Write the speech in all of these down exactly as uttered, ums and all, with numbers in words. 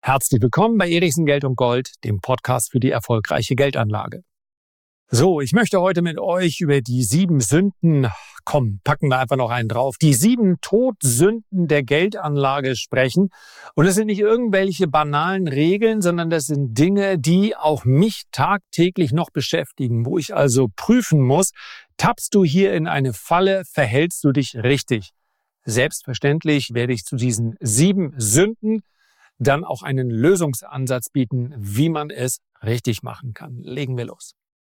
Herzlich willkommen bei Erichsen Geld und Gold, dem Podcast für die erfolgreiche Geldanlage. So, ich möchte heute mit euch über die sieben Sünden, komm, packen wir einfach noch einen drauf, die sieben Todsünden der Geldanlage sprechen. Und das sind nicht irgendwelche banalen Regeln, sondern das sind Dinge, die auch mich tagtäglich noch beschäftigen, wo ich also prüfen muss, tappst du hier in eine Falle, verhältst du dich richtig? Selbstverständlich werde ich zu diesen sieben Sünden dann auch einen Lösungsansatz bieten, wie man es richtig machen kann. Legen wir los.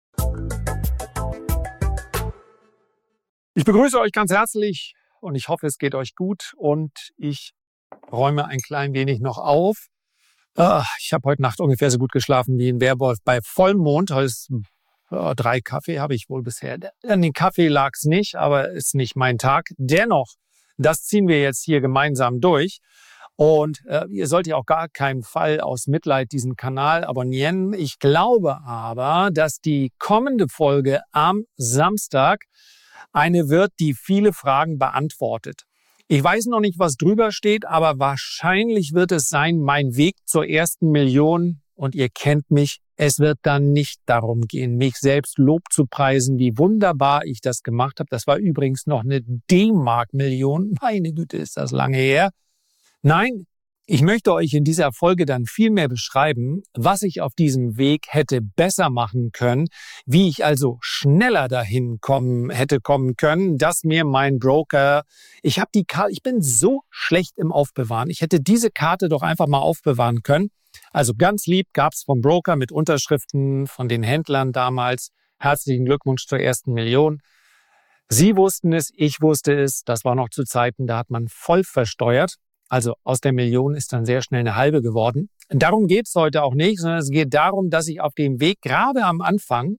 Ich begrüße euch ganz herzlich und ich hoffe, es geht euch gut und ich räume ein klein wenig noch auf. Ich habe heute Nacht ungefähr so gut geschlafen wie ein Werwolf bei Vollmond. Heute ist, äh, drei Kaffee habe ich wohl bisher. An den Kaffee lag es nicht, aber ist nicht mein Tag. Dennoch, das ziehen wir jetzt hier gemeinsam durch. Und äh, ihr solltet ja auch gar keinen Fall aus Mitleid diesen Kanal abonnieren. Ich glaube aber, dass die kommende Folge am Samstag eine wird, die viele Fragen beantwortet. Ich weiß noch nicht, was drüber steht, aber wahrscheinlich wird es sein, mein Weg zur ersten Million. Und ihr kennt mich, es wird dann nicht darum gehen, mich selbst Lob zu preisen, wie wunderbar ich das gemacht habe. Das war übrigens noch eine D-Mark-Million. Meine Güte, ist das lange her. Nein, ich möchte euch in dieser Folge dann viel mehr beschreiben, was ich auf diesem Weg hätte besser machen können, wie ich also schneller dahin kommen hätte kommen können, dass mir mein Broker, ich habe die Karte, ich bin so schlecht im Aufbewahren, ich hätte diese Karte doch einfach mal aufbewahren können. Also ganz lieb gab's vom Broker mit Unterschriften von den Händlern damals. Herzlichen Glückwunsch zur ersten Million. Sie wussten es, ich wusste es, das war noch zu Zeiten, da hat man voll versteuert. Also aus der Million ist dann sehr schnell eine halbe geworden. Darum geht es heute auch nicht, sondern es geht darum, dass ich auf dem Weg gerade am Anfang,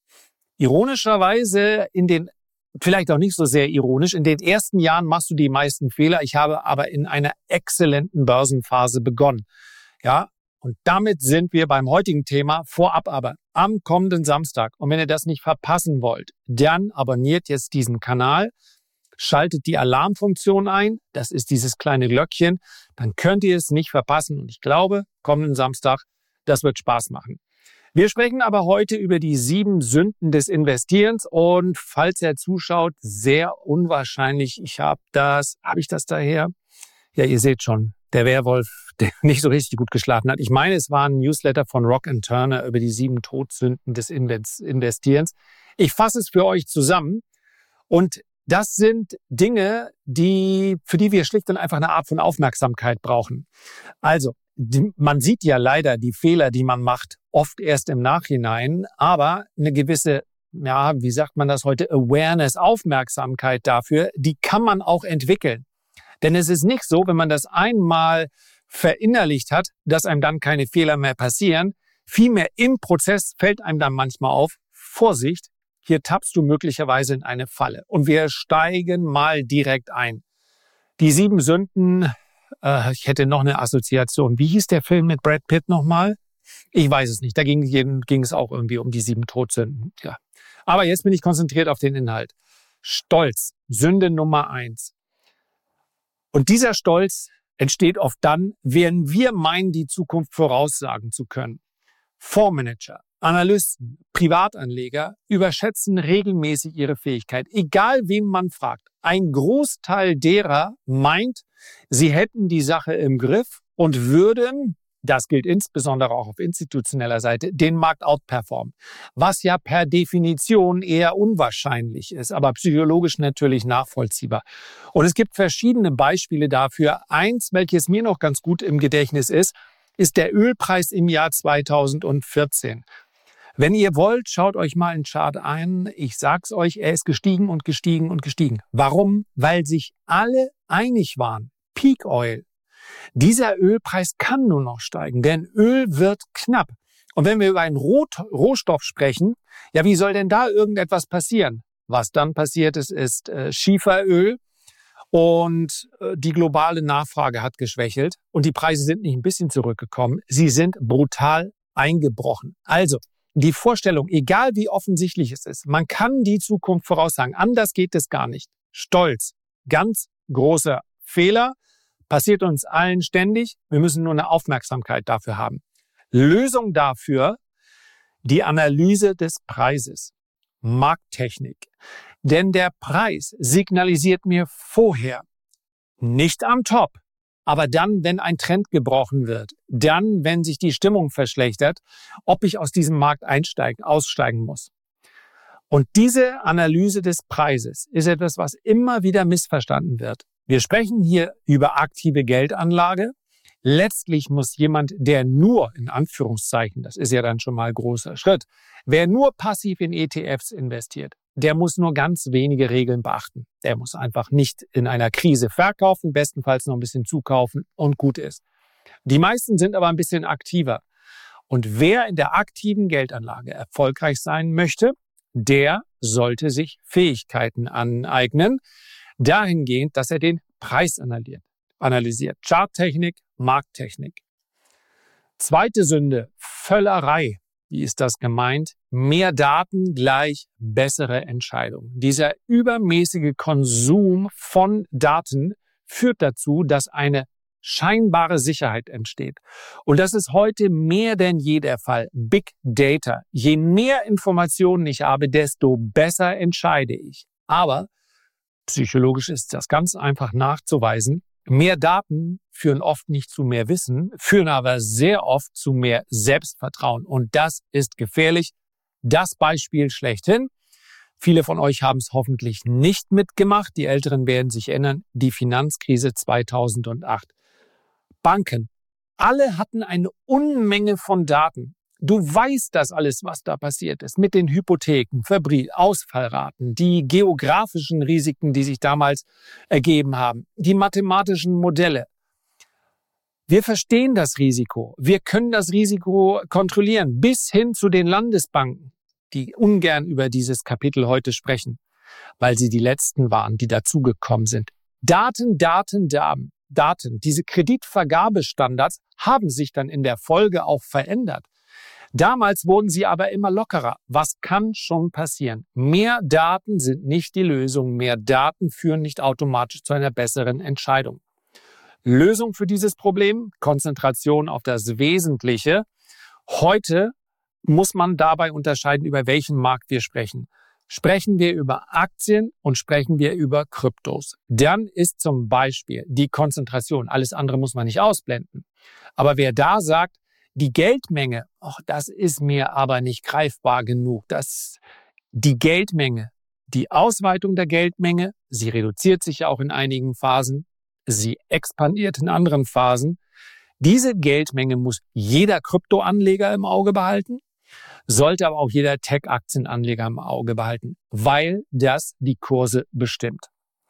ironischerweise in den, vielleicht auch nicht so sehr ironisch, in den ersten Jahren machst du die meisten Fehler. Ich habe aber in einer exzellenten Börsenphase begonnen. Ja, und damit sind wir beim heutigen Thema. Vorab aber am kommenden Samstag. Und wenn ihr das nicht verpassen wollt, dann abonniert jetzt diesen Kanal. Schaltet die Alarmfunktion ein, das ist dieses kleine Glöckchen, dann könnt ihr es nicht verpassen. Und ich glaube, kommenden Samstag, das wird Spaß machen. Wir sprechen aber heute über die sieben Sünden des Investierens und falls ihr zuschaut, sehr unwahrscheinlich, ich habe das, habe ich das daher? Ja, ihr seht schon, der Werwolf, der nicht so richtig gut geschlafen hat. Ich meine, es war ein Newsletter von Rock and Turner über die sieben Todsünden des Investierens. Ich fasse es für euch zusammen und das sind Dinge, die, für die wir schlicht und einfach eine Art von Aufmerksamkeit brauchen. Also, die, man sieht ja leider die Fehler, die man macht, oft erst im Nachhinein, aber eine gewisse, ja, wie sagt man das heute, Awareness, Aufmerksamkeit dafür, die kann man auch entwickeln. Denn es ist nicht so, wenn man das einmal verinnerlicht hat, dass einem dann keine Fehler mehr passieren. Vielmehr im Prozess fällt einem dann manchmal auf, Vorsicht, hier tappst du möglicherweise in eine Falle. Und wir steigen mal direkt ein. Die sieben Sünden, äh, ich hätte noch eine Assoziation. Wie hieß der Film mit Brad Pitt nochmal? Ich weiß es nicht. Da ging, ging es auch irgendwie um die sieben Todsünden. Ja. Aber jetzt bin ich konzentriert auf den Inhalt. Stolz, Sünde Nummer eins. Und dieser Stolz entsteht oft dann, wenn wir meinen, die Zukunft voraussagen zu können. Fondsmanager, Analysten, Privatanleger überschätzen regelmäßig ihre Fähigkeit, egal wem man fragt. Ein Großteil derer meint, sie hätten die Sache im Griff und würden, das gilt insbesondere auch auf institutioneller Seite, den Markt outperformen. Was ja per Definition eher unwahrscheinlich ist, aber psychologisch natürlich nachvollziehbar. Und es gibt verschiedene Beispiele dafür. Eins, welches mir noch ganz gut im Gedächtnis ist, ist der Ölpreis im Jahr zweitausendvierzehn. Wenn ihr wollt, schaut euch mal einen Chart ein. Ich sag's euch, er ist gestiegen und gestiegen und gestiegen. Warum? Weil sich alle einig waren. Peak Oil. Dieser Ölpreis kann nur noch steigen, denn Öl wird knapp. Und wenn wir über einen Rohstoff sprechen, ja, wie soll denn da irgendetwas passieren? Was dann passiert ist, ist äh, Schieferöl. Und äh, die globale Nachfrage hat geschwächelt und die Preise sind nicht ein bisschen zurückgekommen. Sie sind brutal eingebrochen. Also, die Vorstellung, egal wie offensichtlich es ist, man kann die Zukunft voraussagen. Anders geht es gar nicht. Stolz. Ganz großer Fehler. Passiert uns allen ständig. Wir müssen nur eine Aufmerksamkeit dafür haben. Lösung dafür, die Analyse des Preises. Markttechnik. Denn der Preis signalisiert mir vorher, nicht am Top, aber dann, wenn ein Trend gebrochen wird, dann, wenn sich die Stimmung verschlechtert, ob ich aus diesem Markt einsteigen, aussteigen muss. Und diese Analyse des Preises ist etwas, was immer wieder missverstanden wird. Wir sprechen hier über aktive Geldanlage. Letztlich muss jemand, der nur, in Anführungszeichen, das ist ja dann schon mal ein großer Schritt, wer nur passiv in E T Fs investiert, der muss nur ganz wenige Regeln beachten. Der muss einfach nicht in einer Krise verkaufen, bestenfalls noch ein bisschen zukaufen und gut ist. Die meisten sind aber ein bisschen aktiver. Und wer in der aktiven Geldanlage erfolgreich sein möchte, der sollte sich Fähigkeiten aneignen, dahingehend, dass er den Preis analysiert. analysiert. Charttechnik, Markttechnik. Zweite Sünde, Völlerei. Wie ist das gemeint? Mehr Daten gleich bessere Entscheidungen. Dieser übermäßige Konsum von Daten führt dazu, dass eine scheinbare Sicherheit entsteht. Und das ist heute mehr denn je der Fall. Big Data. Je mehr Informationen ich habe, desto besser entscheide ich. Aber psychologisch ist das ganz einfach nachzuweisen. Mehr Daten führen oft nicht zu mehr Wissen, führen aber sehr oft zu mehr Selbstvertrauen. Und das ist gefährlich. Das Beispiel schlechthin. Viele von euch haben es hoffentlich nicht mitgemacht. Die Älteren werden sich erinnern, die Finanzkrise zweitausendacht. Banken. Alle hatten eine Unmenge von Daten. Du weißt das alles, was da passiert ist, mit den Hypotheken, Verbrie- Ausfallraten, die geografischen Risiken, die sich damals ergeben haben, die mathematischen Modelle. Wir verstehen das Risiko. Wir können das Risiko kontrollieren, bis hin zu den Landesbanken, die ungern über dieses Kapitel heute sprechen, weil sie die letzten waren, die dazugekommen sind. Daten, Daten, Daten, Daten. Diese Kreditvergabestandards haben sich dann in der Folge auch verändert. Damals wurden sie aber immer lockerer. Was kann schon passieren? Mehr Daten sind nicht die Lösung. Mehr Daten führen nicht automatisch zu einer besseren Entscheidung. Lösung für dieses Problem? Konzentration auf das Wesentliche. Heute muss man dabei unterscheiden, über welchen Markt wir sprechen. Sprechen wir über Aktien und sprechen wir über Kryptos. Dann ist zum Beispiel die Konzentration, alles andere muss man nicht ausblenden. Aber wer da sagt, die Geldmenge, ach, das ist mir aber nicht greifbar genug. Das, die Geldmenge, die Ausweitung der Geldmenge, sie reduziert sich ja auch in einigen Phasen, sie expandiert in anderen Phasen. Diese Geldmenge muss jeder Kryptoanleger im Auge behalten, sollte aber auch jeder Tech-Aktienanleger im Auge behalten, weil das die Kurse bestimmt.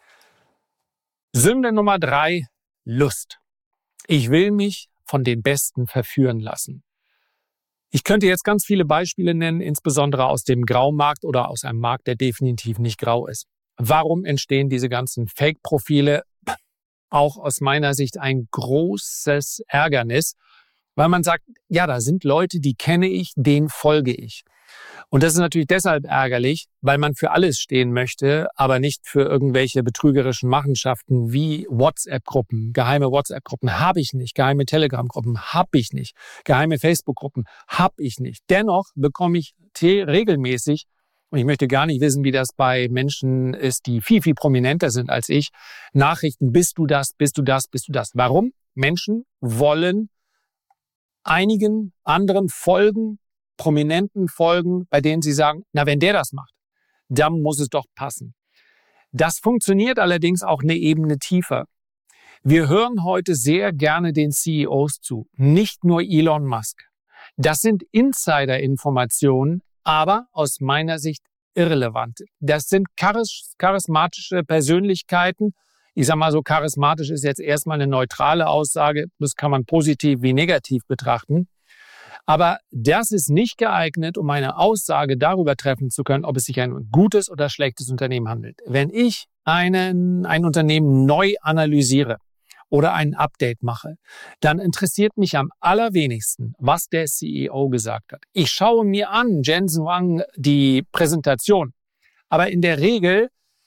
Sünde Nummer drei, Lust. Ich will mich von den Besten verführen lassen. Ich könnte jetzt ganz viele Beispiele nennen, insbesondere aus dem Graumarkt oder aus einem Markt, der definitiv nicht grau ist. Warum entstehen diese ganzen Fake-Profile? Auch aus meiner Sicht ein großes Ärgernis, weil man sagt, ja, da sind Leute, die kenne ich, denen folge ich. Und das ist natürlich deshalb ärgerlich, weil man für alles stehen möchte, aber nicht für irgendwelche betrügerischen Machenschaften wie WhatsApp-Gruppen. Geheime WhatsApp-Gruppen habe ich nicht. Geheime Telegram-Gruppen habe ich nicht. Geheime Facebook-Gruppen habe ich nicht. Dennoch bekomme ich regelmäßig, und ich möchte gar nicht wissen, wie das bei Menschen ist, die viel, viel prominenter sind als ich, Nachrichten, bist du das, bist du das, bist du das. Warum? Menschen wollen einigen anderen folgen, Prominenten folgen, bei denen sie sagen, na, wenn der das macht, dann muss es doch passen. Das funktioniert allerdings auch eine Ebene tiefer. Wir hören heute sehr gerne den C E Os zu, nicht nur Elon Musk. Das sind Insider-Informationen, aber aus meiner Sicht irrelevant. Das sind charis- charismatische Persönlichkeiten. Ich sage mal so, charismatisch ist jetzt erstmal eine neutrale Aussage. Das kann man positiv wie negativ betrachten. Aber das ist nicht geeignet, um eine Aussage darüber treffen zu können, ob es sich ein gutes oder schlechtes Unternehmen handelt. Wenn ich einen, ein Unternehmen neu analysiere oder ein Update mache, dann interessiert mich am allerwenigsten, was der C E O gesagt hat. Ich schaue mir an, Jensen Huang, die Präsentation. Aber in der Regel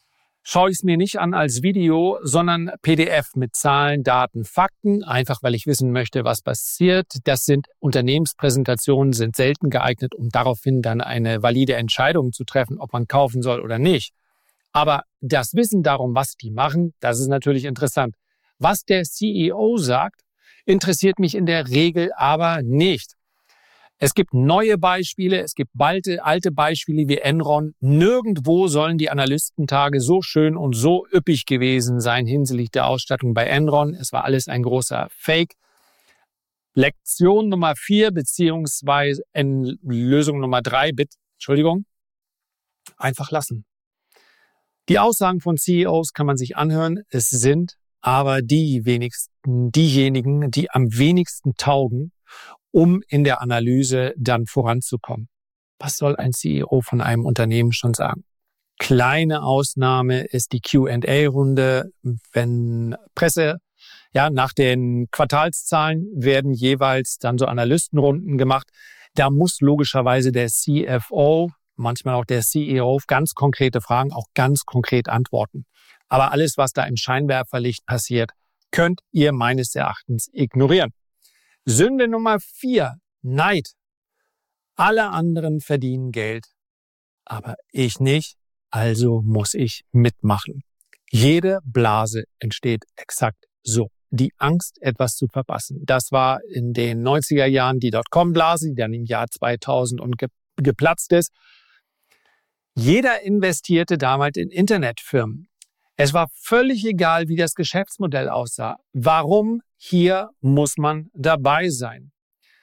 schaue ich es mir nicht an als Video, sondern P D F mit Zahlen, Daten, Fakten, einfach weil ich wissen möchte, was passiert. Das sind Unternehmenspräsentationen, sind selten geeignet, um daraufhin dann eine valide Entscheidung zu treffen, ob man kaufen soll oder nicht. Aber das Wissen darum, was die machen, das ist natürlich interessant. Was der C E O sagt, interessiert mich in der Regel aber nicht. Es gibt neue Beispiele, es gibt alte, alte Beispiele wie Enron. Nirgendwo sollen die Analystentage so schön und so üppig gewesen sein hinsichtlich der Ausstattung bei Enron. Es war alles ein großer Fake. Lektion Nummer vier beziehungsweise Lösung Nummer drei, bitte, Entschuldigung, einfach lassen. Die Aussagen von C E Os kann man sich anhören. Es sind aber die wenigsten, diejenigen, die am wenigsten taugen, um in der Analyse dann voranzukommen. Was soll ein C E O von einem Unternehmen schon sagen? Kleine Ausnahme ist die Q and A-Runde. Wenn Presse, ja, nach den Quartalszahlen werden jeweils dann so Analystenrunden gemacht. Da muss logischerweise der C F O, manchmal auch der C E O, auf ganz konkrete Fragen auch ganz konkret antworten. Aber alles, was da im Scheinwerferlicht passiert, könnt ihr meines Erachtens ignorieren. Sünde Nummer vier, Neid. Alle anderen verdienen Geld, aber ich nicht, also muss ich mitmachen. Jede Blase entsteht exakt so. Die Angst, etwas zu verpassen. Das war in den neunziger Jahren die Dotcom-Blase, die dann im Jahr zweitausend und ge- geplatzt ist. Jeder investierte damals in Internetfirmen. Es war völlig egal, wie das Geschäftsmodell aussah. Warum? Hier muss man dabei sein.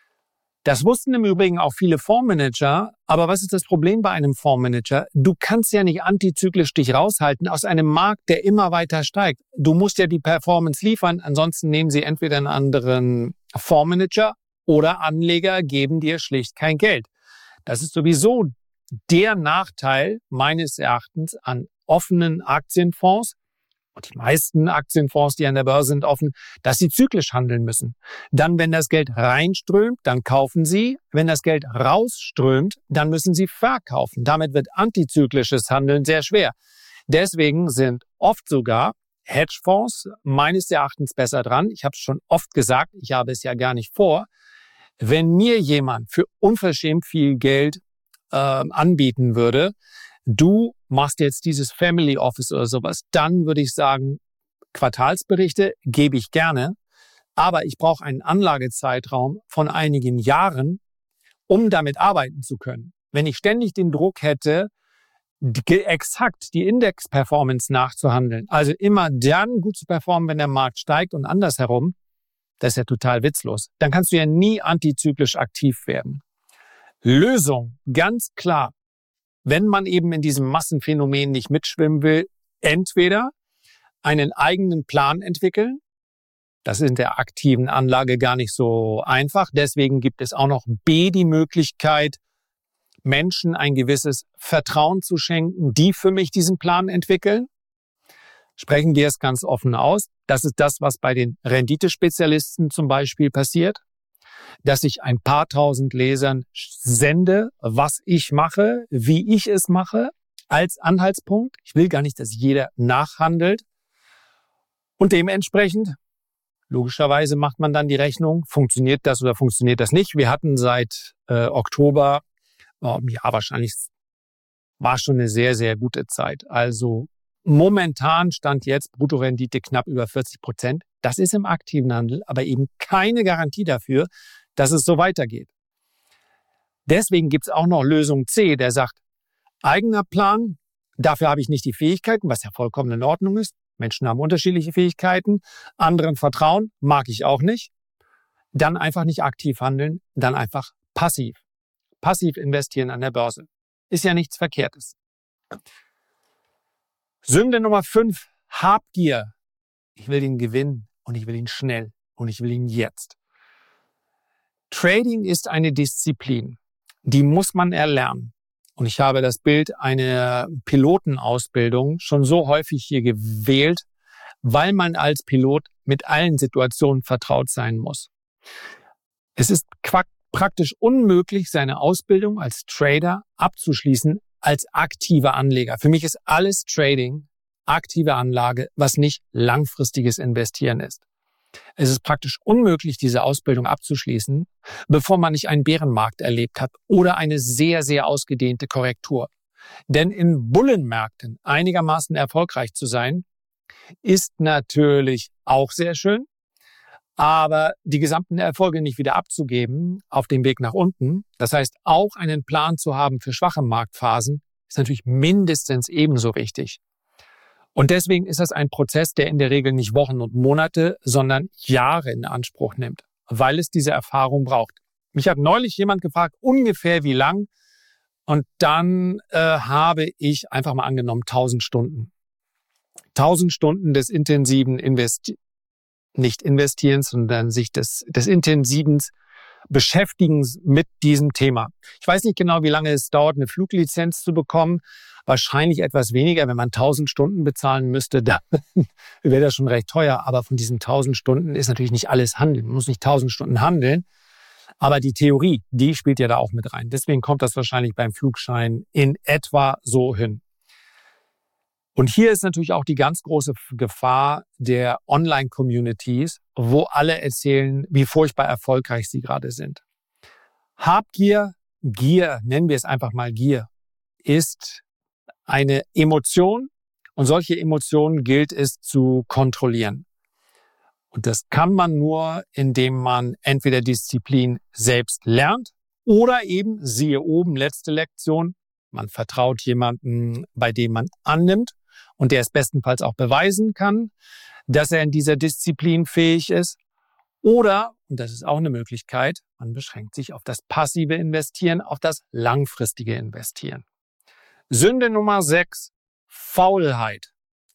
Das wussten im Übrigen auch viele Fondsmanager. Aber was ist das Problem bei einem Fondsmanager? Du kannst ja nicht antizyklisch dich raushalten aus einem Markt, der immer weiter steigt. Du musst ja die Performance liefern. Ansonsten nehmen sie entweder einen anderen Fondsmanager oder Anleger geben dir schlicht kein Geld. Das ist sowieso der Nachteil meines Erachtens an offenen Aktienfonds. Und die meisten Aktienfonds, die an der Börse sind, offen, dass sie zyklisch handeln müssen. Dann, wenn das Geld reinströmt, dann kaufen sie. Wenn das Geld rausströmt, dann müssen sie verkaufen. Damit wird antizyklisches Handeln sehr schwer. Deswegen sind oft sogar Hedgefonds meines Erachtens besser dran. Ich habe es schon oft gesagt, ich habe es ja gar nicht vor. Wenn mir jemand für unverschämt viel Geld äh, anbieten würde, du machst jetzt dieses Family Office oder sowas, dann würde ich sagen, Quartalsberichte gebe ich gerne, aber ich brauche einen Anlagezeitraum von einigen Jahren, um damit arbeiten zu können. Wenn ich ständig den Druck hätte, die, exakt die Index-Performance nachzuhandeln, also immer dann gut zu performen, wenn der Markt steigt und andersherum, das ist ja total witzlos. Dann kannst du ja nie antizyklisch aktiv werden. Lösung, ganz klar. Wenn man eben in diesem Massenphänomen nicht mitschwimmen will, entweder einen eigenen Plan entwickeln. Das ist in der aktiven Anlage gar nicht so einfach. Deswegen gibt es auch noch B, die Möglichkeit, Menschen ein gewisses Vertrauen zu schenken, die für mich diesen Plan entwickeln. Sprechen wir es ganz offen aus. Das ist das, was bei den Renditespezialisten zum Beispiel passiert. Dass ich ein paar tausend Lesern sende, was ich mache, wie ich es mache, als Anhaltspunkt. Ich will gar nicht, dass jeder nachhandelt. Und dementsprechend, logischerweise macht man dann die Rechnung, funktioniert das oder funktioniert das nicht. Wir hatten seit äh, Oktober, oh, ja wahrscheinlich war schon eine sehr, sehr gute Zeit. Also momentan stand jetzt Bruttorendite knapp über vierzig Prozent. Das ist im aktiven Handel, aber eben keine Garantie dafür, dass es so weitergeht. Deswegen gibt es auch noch Lösung C, der sagt, eigener Plan, dafür habe ich nicht die Fähigkeiten, was ja vollkommen in Ordnung ist. Menschen haben unterschiedliche Fähigkeiten. Anderen vertrauen, mag ich auch nicht. Dann einfach nicht aktiv handeln, dann einfach passiv. Passiv investieren an der Börse. Ist ja nichts Verkehrtes. Sünde Nummer fünf, Habgier. Ich will den Gewinn und ich will ihn schnell und ich will ihn jetzt. Trading ist eine Disziplin, die muss man erlernen. Und ich habe das Bild einer Pilotenausbildung schon so häufig hier gewählt, weil man als Pilot mit allen Situationen vertraut sein muss. Es ist praktisch unmöglich, seine Ausbildung als Trader abzuschließen als aktiver Anleger. Für mich ist alles Trading, aktive Anlage, was nicht langfristiges Investieren ist. Es ist praktisch unmöglich, diese Ausbildung abzuschließen, bevor man nicht einen Bärenmarkt erlebt hat oder eine sehr, sehr ausgedehnte Korrektur. Denn in Bullenmärkten einigermaßen erfolgreich zu sein, ist natürlich auch sehr schön, aber die gesamten Erfolge nicht wieder abzugeben auf dem Weg nach unten, das heißt auch einen Plan zu haben für schwache Marktphasen, ist natürlich mindestens ebenso wichtig. Und deswegen ist das ein Prozess, der in der Regel nicht Wochen und Monate, sondern Jahre in Anspruch nimmt, weil es diese Erfahrung braucht. Mich hat neulich jemand gefragt, ungefähr wie lang, und dann äh, habe ich einfach mal angenommen tausend Stunden. tausend Stunden des intensiven Investi- nicht Investierens, sondern sich des, des intensiven Beschäftigens mit diesem Thema. Ich weiß nicht genau, wie lange es dauert, eine Fluglizenz zu bekommen. Wahrscheinlich etwas weniger, wenn man tausend Stunden bezahlen müsste, dann wäre das schon recht teuer. Aber von diesen tausend Stunden ist natürlich nicht alles Handeln. Man muss nicht tausend Stunden handeln. Aber die Theorie, die spielt ja da auch mit rein. Deswegen kommt das wahrscheinlich beim Flugschein in etwa so hin. Und hier ist natürlich auch die ganz große Gefahr der Online-Communities, wo alle erzählen, wie furchtbar erfolgreich sie gerade sind. Habgier, Gier, nennen wir es einfach mal Gier, ist eine Emotion, und solche Emotionen gilt es zu kontrollieren. Und das kann man nur, indem man entweder Disziplin selbst lernt oder eben, siehe oben, letzte Lektion, man vertraut jemandem, bei dem man annimmt und der es bestenfalls auch beweisen kann, dass er in dieser Disziplin fähig ist. Oder, und das ist auch eine Möglichkeit, man beschränkt sich auf das passive Investieren, auf das langfristige Investieren. Sünde Nummer sechs, Faulheit.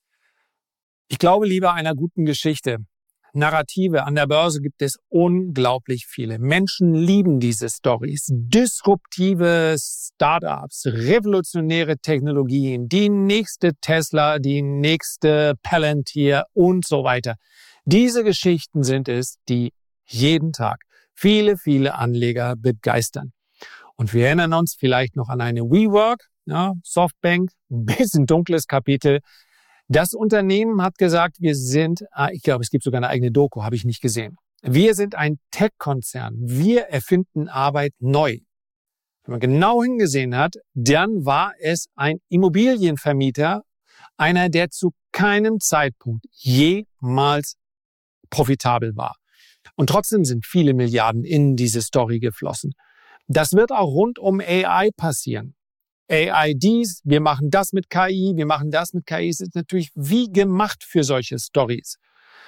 Ich glaube lieber einer guten Geschichte. Narrative. An der Börse gibt es unglaublich viele. Menschen lieben diese Stories. Disruptive Startups, revolutionäre Technologien, die nächste Tesla, die nächste Palantir und so weiter. Diese Geschichten sind es, die jeden Tag viele, viele Anleger begeistern. Und wir erinnern uns vielleicht noch an eine WeWork, ja, Softbank, ein bisschen dunkles Kapitel. Das Unternehmen hat gesagt, wir sind, ich glaube, es gibt sogar eine eigene Doku, habe ich nicht gesehen. Wir sind ein Tech-Konzern. Wir erfinden Arbeit neu. Wenn man genau hingesehen hat, dann war es ein Immobilienvermieter, einer, der zu keinem Zeitpunkt jemals profitabel war. Und trotzdem sind viele Milliarden in diese Story geflossen. Das wird auch rund um A I passieren. A I Ds, wir machen das mit K I, wir machen das mit K I, ist natürlich wie gemacht für solche Stories.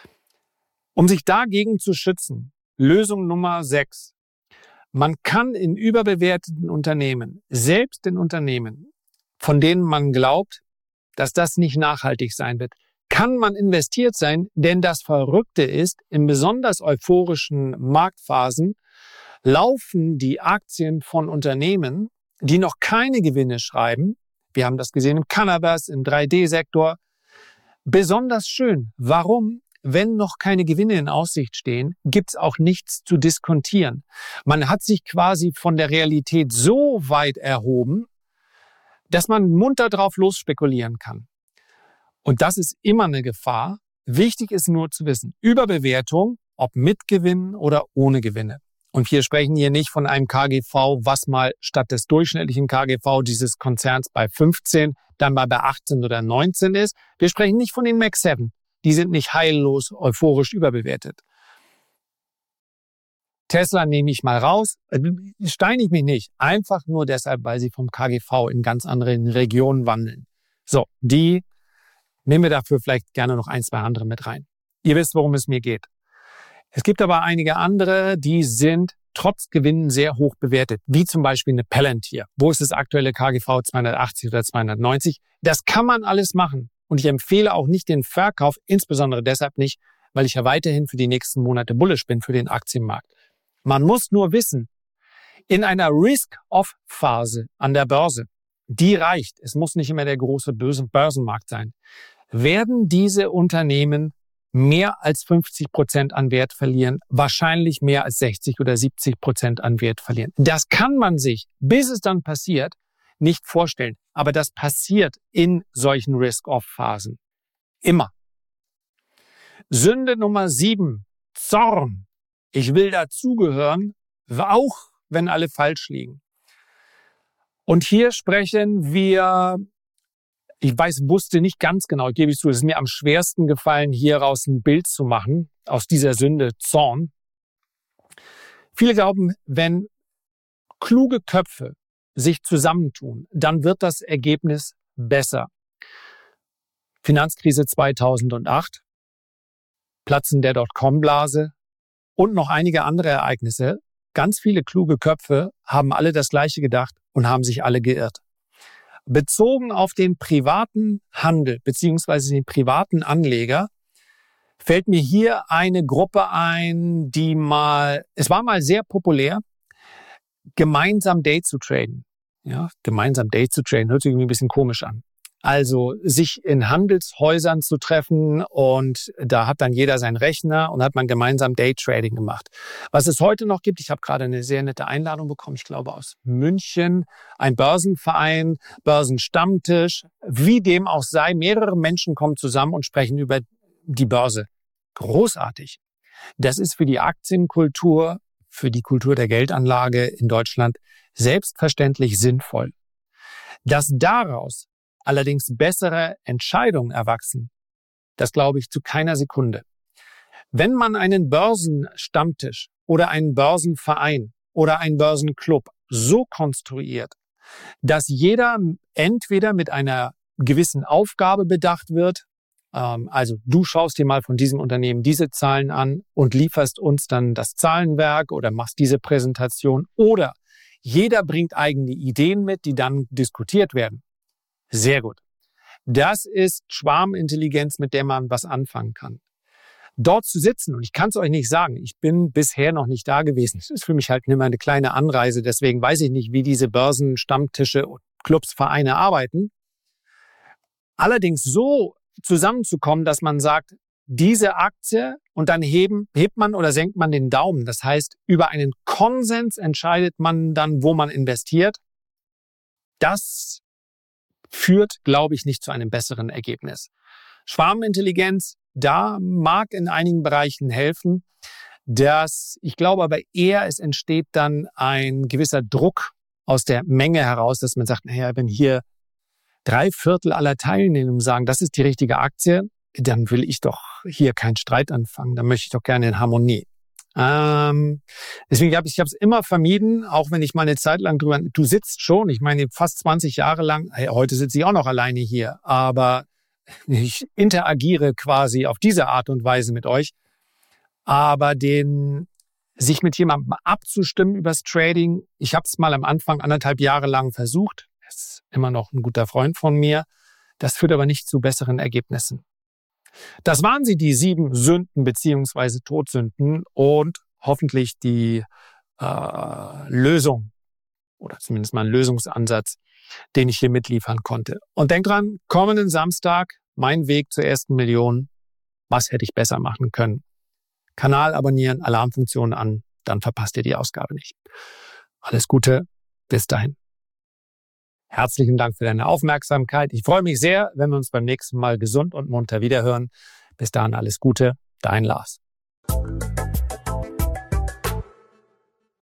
Um sich dagegen zu schützen, Lösung Nummer sechs. Man kann in überbewerteten Unternehmen, selbst in Unternehmen, von denen man glaubt, dass das nicht nachhaltig sein wird, kann man investiert sein, denn das Verrückte ist, in besonders euphorischen Marktphasen laufen die Aktien von Unternehmen, die noch keine Gewinne schreiben, wir haben das gesehen im Cannabis, im drei D-Sektor, besonders schön. Warum? Wenn noch keine Gewinne in Aussicht stehen, gibt's auch nichts zu diskontieren. Man hat sich quasi von der Realität so weit erhoben, dass man munter drauf losspekulieren kann. Und das ist immer eine Gefahr. Wichtig ist nur zu wissen, Überbewertung, ob mit Gewinnen oder ohne Gewinne. Und wir sprechen hier nicht von einem K G V, was mal statt des durchschnittlichen K G V dieses Konzerns bei fünfzehn, dann mal bei achtzehn oder neunzehn ist. Wir sprechen nicht von den Mac sieben. Die sind nicht heillos euphorisch überbewertet. Tesla nehme ich mal raus, steine ich mich nicht. Einfach nur deshalb, weil sie vom K G V in ganz anderen Regionen wandeln. So, die nehmen wir dafür vielleicht gerne noch ein, zwei andere mit rein. Ihr wisst, worum es mir geht. Es gibt aber einige andere, die sind trotz Gewinnen sehr hoch bewertet, wie zum Beispiel eine Palantir. Wo ist das aktuelle K G V? zweihundertachtzig oder zweihundertneunzig? Das kann man alles machen. Und ich empfehle auch nicht den Verkauf, insbesondere deshalb nicht, weil ich ja weiterhin für die nächsten Monate bullish bin für den Aktienmarkt. Man muss nur wissen, in einer Risk-Off-Phase an der Börse, die reicht, es muss nicht immer der große Börsenmarkt sein, werden diese Unternehmen mehr als fünfzig Prozent an Wert verlieren, wahrscheinlich mehr als sechzig oder siebzig Prozent an Wert verlieren. Das kann man sich, bis es dann passiert, nicht vorstellen. Aber das passiert in solchen Risk-Off-Phasen. Immer. Sünde Nummer sieben, Zorn. Ich will dazugehören, auch wenn alle falsch liegen. Und hier sprechen wir, ich weiß, wusste nicht ganz genau, gebe ich zu, es ist mir am schwersten gefallen, hieraus ein Bild zu machen, aus dieser Sünde Zorn. Viele glauben, wenn kluge Köpfe sich zusammentun, dann wird das Ergebnis besser. Finanzkrise zweitausendacht, Platzen der Dotcom-Blase und noch einige andere Ereignisse. Ganz viele kluge Köpfe haben alle das Gleiche gedacht und haben sich alle geirrt. Bezogen auf den privaten Handel beziehungsweise den privaten Anleger fällt mir hier eine Gruppe ein, die mal, es war mal sehr populär, gemeinsam Day zu traden. Ja, gemeinsam Day zu traden hört sich irgendwie ein bisschen komisch an. Also sich in Handelshäusern zu treffen und da hat dann jeder seinen Rechner und hat man gemeinsam Daytrading gemacht. Was es heute noch gibt, ich habe gerade eine sehr nette Einladung bekommen, ich glaube aus München, ein Börsenverein, Börsenstammtisch, wie dem auch sei, mehrere Menschen kommen zusammen und sprechen über die Börse. Großartig. Das ist für die Aktienkultur, für die Kultur der Geldanlage in Deutschland selbstverständlich sinnvoll. Dass daraus allerdings bessere Entscheidungen erwachsen, das glaube ich zu keiner Sekunde. Wenn man einen Börsenstammtisch oder einen Börsenverein oder einen Börsenclub so konstruiert, dass jeder entweder mit einer gewissen Aufgabe bedacht wird, ähm, also du schaust dir mal von diesem Unternehmen diese Zahlen an und lieferst uns dann das Zahlenwerk oder machst diese Präsentation, oder jeder bringt eigene Ideen mit, die dann diskutiert werden. Sehr gut. Das ist Schwarmintelligenz, mit der man was anfangen kann. Dort zu sitzen, und ich kann es euch nicht sagen, ich bin bisher noch nicht da gewesen. Es ist für mich halt immer eine kleine Anreise, deswegen weiß ich nicht, wie diese Börsen, Stammtische, Clubs, Vereine arbeiten. Allerdings so zusammenzukommen, dass man sagt, diese Aktie, und dann heben, hebt man oder senkt man den Daumen. Das heißt, über einen Konsens entscheidet man dann, wo man investiert. Das führt, glaube ich, nicht zu einem besseren Ergebnis. Schwarmintelligenz, da mag in einigen Bereichen helfen. Das, ich glaube aber eher, es entsteht dann ein gewisser Druck aus der Menge heraus, dass man sagt, naja, wenn hier drei Viertel aller Teilnehmer sagen, das ist die richtige Aktie, dann will ich doch hier keinen Streit anfangen. Dann möchte ich doch gerne in Harmonie. Ähm, deswegen habe ich es immer vermieden, auch wenn ich mal eine Zeit lang drüber, du sitzt schon, ich meine fast zwanzig Jahre lang, hey, heute sitze ich auch noch alleine hier, aber ich interagiere quasi auf diese Art und Weise mit euch. Aber den, sich mit jemandem abzustimmen übers Trading, ich habe es mal am Anfang anderthalb Jahre lang versucht, das ist immer noch ein guter Freund von mir, das führt aber nicht zu besseren Ergebnissen. Das waren sie, die sieben Sünden beziehungsweise Todsünden und hoffentlich die äh, Lösung oder zumindest mal ein Lösungsansatz, den ich hier mitliefern konnte. Und denk dran, kommenden Samstag, mein Weg zur ersten Million. Was hätte ich besser machen können? Kanal abonnieren, Alarmfunktion an, dann verpasst ihr die Ausgabe nicht. Alles Gute, bis dahin. Herzlichen Dank für deine Aufmerksamkeit. Ich freue mich sehr, wenn wir uns beim nächsten Mal gesund und munter wiederhören. Bis dahin alles Gute, dein Lars.